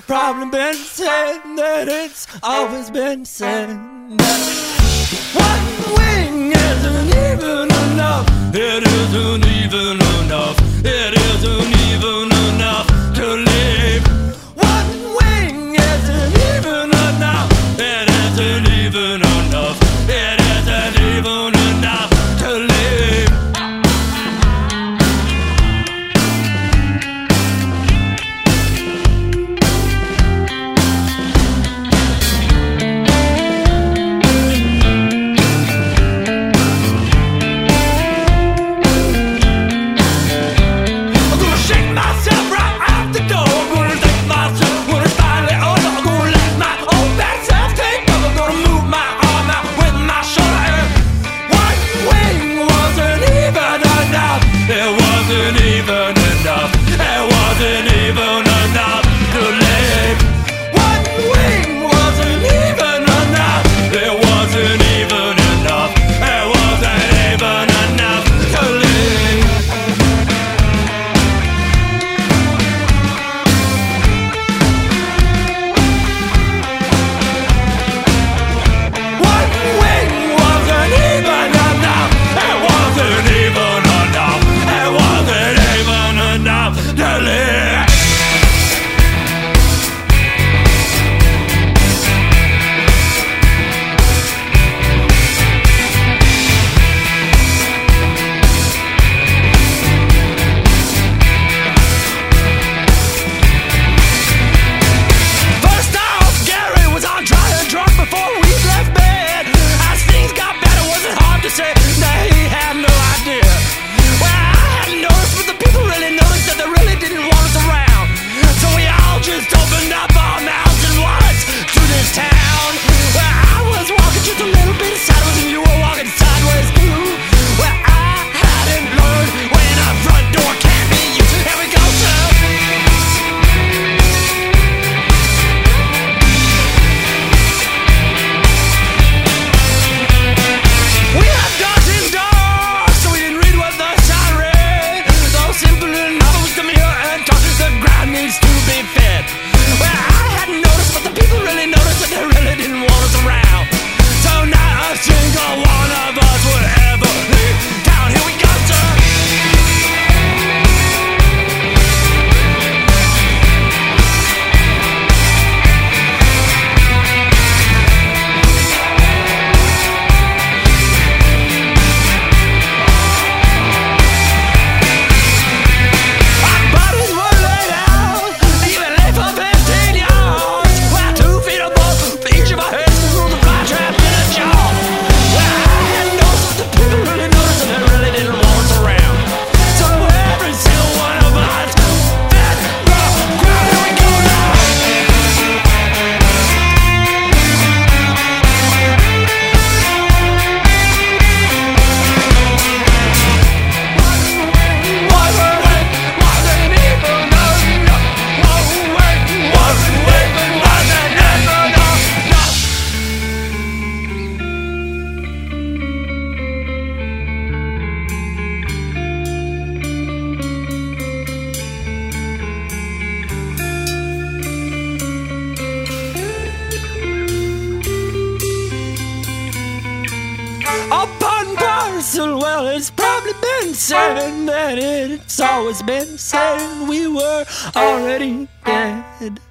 probably been said, that it's always been said. One wing isn't even enough. It isn't even enough. It isn't even enough to live. One wing isn't even enough. It isn't even enough. It isn't even enough to live. Well, it's probably been said that it's always been said we were already dead.